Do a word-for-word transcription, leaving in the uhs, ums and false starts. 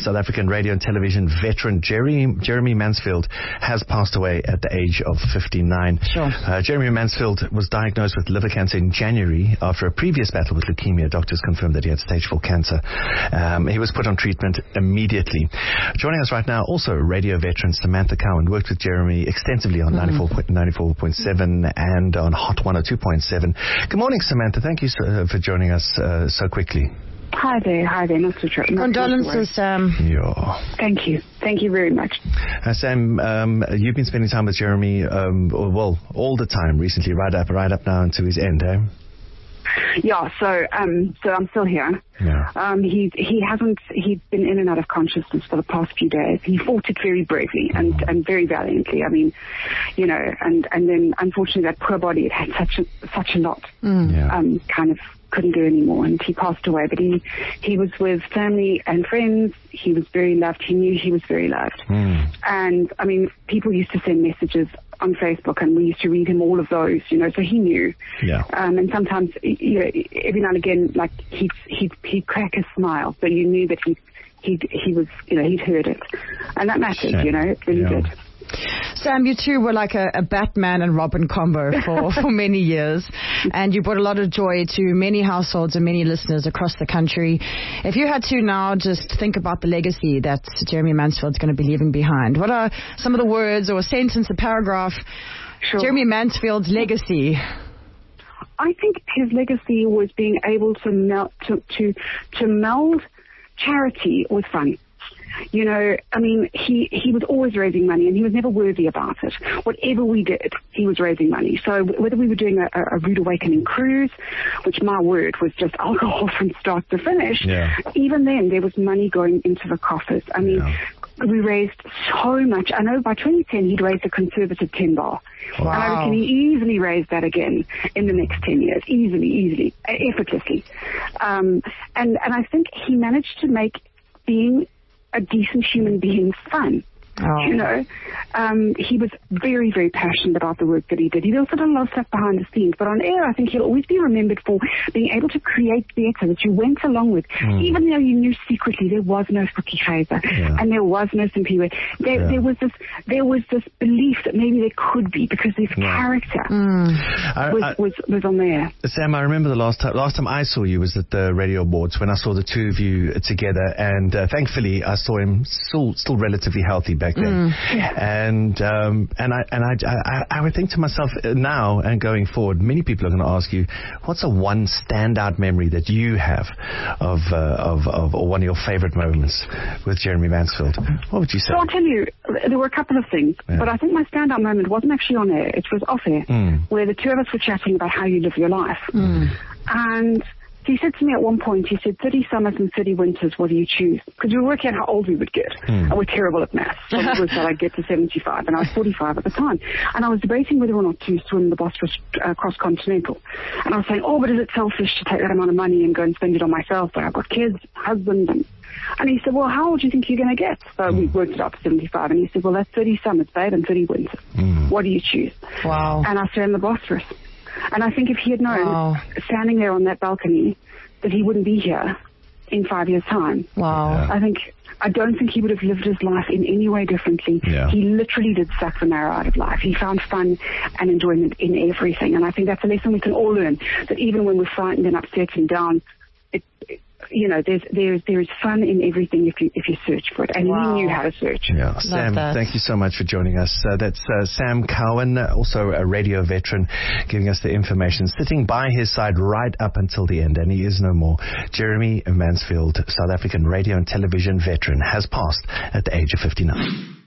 South African radio and television veteran Jeremy, Jeremy Mansfield has passed away at the age of fifty-nine. Sure. Uh, Jeremy Mansfield was diagnosed with liver cancer in January after a previous battle with leukemia. Doctors confirmed that he had stage four cancer. Um, he was put on treatment immediately. Joining us right now, also radio veteran Samantha Cowan, worked with Jeremy extensively on mm-hmm. ninety-four point seven and on Hot one oh two point seven. Good morning, Samantha. Thank you so, uh, for joining us uh, so quickly. Hi there, hi there. Not to try. Condolences, Sam. Yeah. Thank you. Thank you very much. Uh, Sam, um, you've been spending time with Jeremy, um, well, all the time recently, right up, right up now until his end, eh? Yeah, so um, so I'm still here. Yeah. Um, he he hasn't he's been in and out of consciousness for the past few days. He fought it very bravely and, mm. and very valiantly. I mean, you know, and, and then unfortunately that poor body, it had such a, such a lot. Mm. Yeah. Um, kind of couldn't do anymore, and he passed away. But he he was with family and friends. He was very loved. He knew he was very loved. Mm. And I mean, people used to send messages on Facebook, and we used to read him all of those, you know, so he knew. Yeah. Um, and sometimes, you know, every now and again, like, he'd, he'd, he'd crack a smile, so you knew that he, he, he was, you know, he'd heard it. And that mattered, Shame. you know, it really Yeah. did. Sam, you two were like a, a Batman and Robin combo for, for many years, and you brought a lot of joy to many households and many listeners across the country. If you had to now just think about the legacy that Jeremy Mansfield's going to be leaving behind, what are some of the words or a sentence, a paragraph, Sure. Jeremy Mansfield's legacy? I think his legacy was being able to melt, to, to, to meld charity with fun. You know, I mean, he, he was always raising money, and he was never worthy about it. Whatever we did, he was raising money. So whether we were doing a, a Rude Awakening cruise, which, my word, was just alcohol from start to finish, yeah. even then there was money going into the coffers. I mean, yeah. we raised so much. I know by twenty ten he'd raised a conservative ten bar. Wow. And I reckon he easily raised that again in the next ten years. Easily, easily, effortlessly. Um, and, and I think he managed to make being a decent human being fun. Oh. You know, um, he was very, very passionate about the work that he did. He also did a lot of stuff behind the scenes, but on air, I think he'll always be remembered for being able to create theatre that you went along with, mm. even though you knew secretly there was no Fookie Kaiser yeah. and there was no Simpiwe. There, yeah. there was this, there was this belief that maybe there could be, because his yeah. character mm. was, I, I, was was on there. Sam, I remember the last time last time I saw you was at the Radio Awards, when I saw the two of you together, and uh, thankfully I saw him still still relatively healthy back then. Mm. Yeah. And um, and I and I, I I would think to myself now and going forward, many people are going to ask you, what's a one standout memory that you have of uh, of of or one of your favorite moments with Jeremy Mansfield? What would you say? So I'll tell you, there were a couple of things, yeah. but I think my standout moment wasn't actually on air; it was off air, mm. where the two of us were chatting about how you live your life. Mm. And he said to me at one point, he said, thirty summers and thirty winters, what do you choose? Because we were working out how old we would get. Mm. And we're terrible at maths. So it was that I'd get to seventy-five, and I was forty-five at the time. And I was debating whether or not to swim the Bosphorus uh, cross-continental. And I was saying, oh, but is it selfish to take that amount of money and go and spend it on myself? But I've got kids, husband, and... And he said, well, how old do you think you're going to get? So mm. we worked it out to seventy-five. And he said, well, that's thirty summers, babe, and thirty winters. Mm. What do you choose? Wow. And I swam the Bosphorus. And I think if he had known, wow. standing there on that balcony, that he wouldn't be here in five years' time. Wow. Yeah. I think, I don't think he would have lived his life in any way differently. Yeah. He literally did suck the marrow out of life. He found fun and enjoyment in everything. And I think that's a lesson we can all learn, that even when we're frightened and upset and down, it, it, you know, there's there's there's fun in everything if you if you search for it. And wow. he knew how to search. Yeah, Sam, that. Thank you so much for joining us. Uh, that's uh, Sam Cowan, uh, also a radio veteran, giving us the information, sitting by his side right up until the end, and he is no more. Jeremy Mansfield, South African radio and television veteran, has passed at the age of fifty-nine.